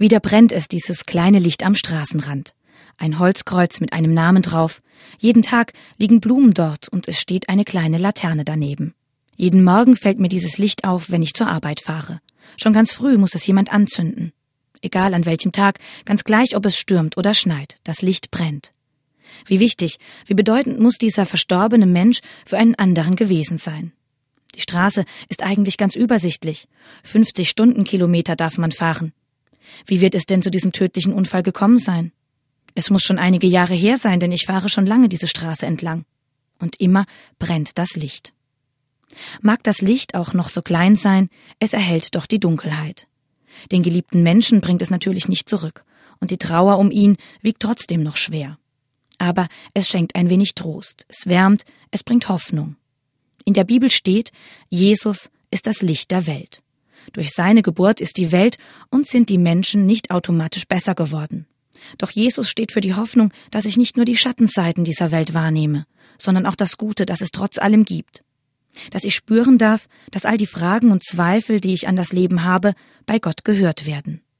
Wieder brennt es, dieses kleine Licht am Straßenrand. Ein Holzkreuz mit einem Namen drauf. Jeden Tag liegen Blumen dort und es steht eine kleine Laterne daneben. Jeden Morgen fällt mir dieses Licht auf, wenn ich zur Arbeit fahre. Schon ganz früh muss es jemand anzünden. Egal an welchem Tag, ganz gleich, ob es stürmt oder schneit, das Licht brennt. Wie wichtig, wie bedeutend muss dieser verstorbene Mensch für einen anderen gewesen sein. Die Straße ist eigentlich ganz übersichtlich. 50 Stundenkilometer darf man fahren. Wie wird es denn zu diesem tödlichen Unfall gekommen sein? Es muss schon einige Jahre her sein, denn ich fahre schon lange diese Straße entlang. Und immer brennt das Licht. Mag das Licht auch noch so klein sein, es erhellt doch die Dunkelheit. Den geliebten Menschen bringt es natürlich nicht zurück, und die Trauer um ihn wiegt trotzdem noch schwer. Aber es schenkt ein wenig Trost, es wärmt, es bringt Hoffnung. In der Bibel steht, Jesus ist das Licht der Welt. Durch seine Geburt ist die Welt und sind die Menschen nicht automatisch besser geworden. Doch Jesus steht für die Hoffnung, dass ich nicht nur die Schattenseiten dieser Welt wahrnehme, sondern auch das Gute, das es trotz allem gibt. Dass ich spüren darf, dass all die Fragen und Zweifel, die ich an das Leben habe, bei Gott gehört werden.